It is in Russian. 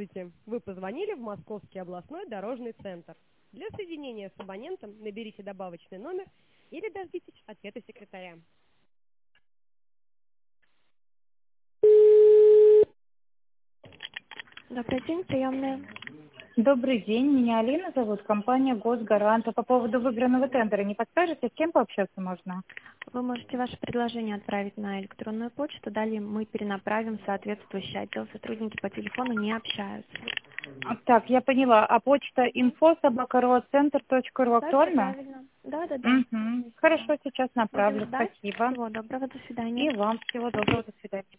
Здравствуйте! Вы позвонили в Московский областной дорожный центр. Для соединения с абонентом наберите добавочный номер или дождитесь ответа секретаря. Добрый день, приемная. Добрый день, меня Алина зовут, компания «Госгарант». А по поводу выигранного тендера не подскажете, с кем пообщаться можно? Вы можете ваше предложение отправить на электронную почту, далее мы перенаправим в соответствующий отдел. Сотрудники по телефону не общаются. Так, я поняла. А почта info@roadcenter.ru Да, все актуальна? правильно. Да. Угу. Хорошо, сейчас Будем направлю. ждать. Спасибо. Всего доброго, до свидания. И вам всего доброго. До свидания.